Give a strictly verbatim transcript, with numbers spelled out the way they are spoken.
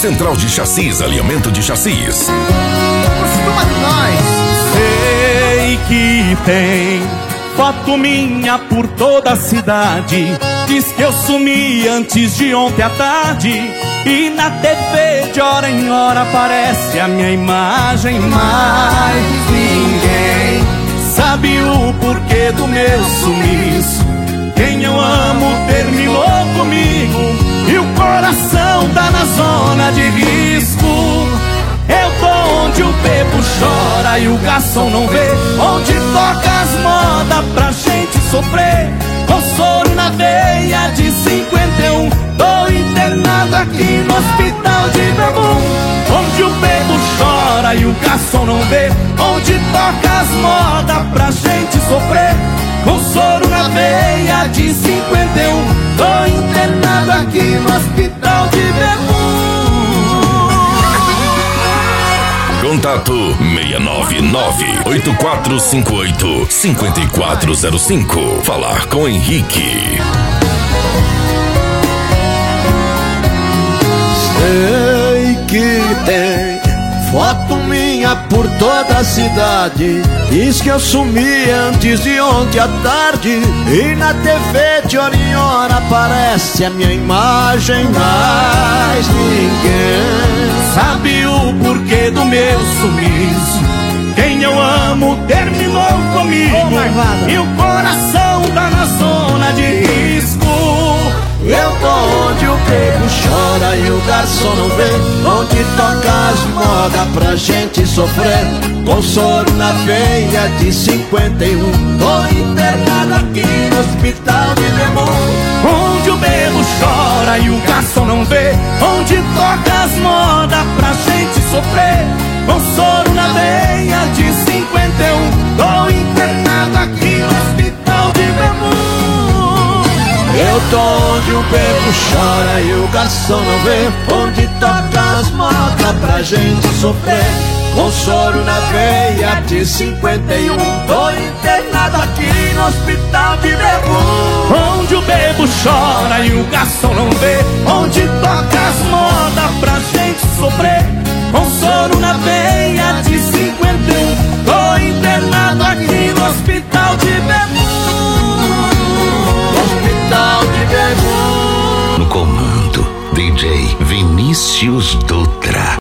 Central de Chassis, alinhamento de chassis. Costuma de nós. Sei que tem foto minha por toda a cidade. Diz que eu sumi antes de ontem à tarde. E na T V de hora em hora aparece a minha imagem. Mas ninguém sabe o porquê do meu sumiço. Quem eu amo terminou comigo e o coração tá na zona de risco. Eu tô onde o bebo chora e o garçom não vê, onde toca as modas pra gente sofrer. Com soro na veia de cinquenta e um, tô internado aqui no hospital de Bebum. Onde o bebo chora e o garçom não vê, onde toca as modas pra gente sofrer. Com soro na veia de cinquenta e um, tô internado aqui no hospital de Bebum. Contato seis nove nove, oito quatro cinco oito, cinco quatro zero cinco. Falar com Henrique. Sei que tem foto minha por toda a cidade. Diz que eu sumi antes de ontem à tarde. E na T V de hora em hora aparece a minha imagem. Mas ninguém sabe o porquê do meu sumiço. Quem eu amo terminou comigo oh, e o coração tá na zona de risco. Eu tô onde o bebo chora e o garçom não vê, onde toca as modas pra gente sofrer. Com soro na veia de cinquenta e um, tô internado aqui no hospital de Bebum. Onde o bebo chora e o garçom não vê, onde toca as modas pra gente sofrer. Com soro na veia de cinquenta e um, tô internado aqui no hospital de Bebum. Eu tô onde o bebo chora e o garçom não vê, onde toca as modas pra gente sofrer. Com soro na veia de cinquenta e um, tô internado aqui no hospital de Bebum. Onde o bebo chora e o garçom não vê, onde toca as modas pra gente sofrer. Com soro na veia de cinquenta e um, tô internado aqui no hospital de Bebum. Hospital de Bebum. No comando, D J Vinícius do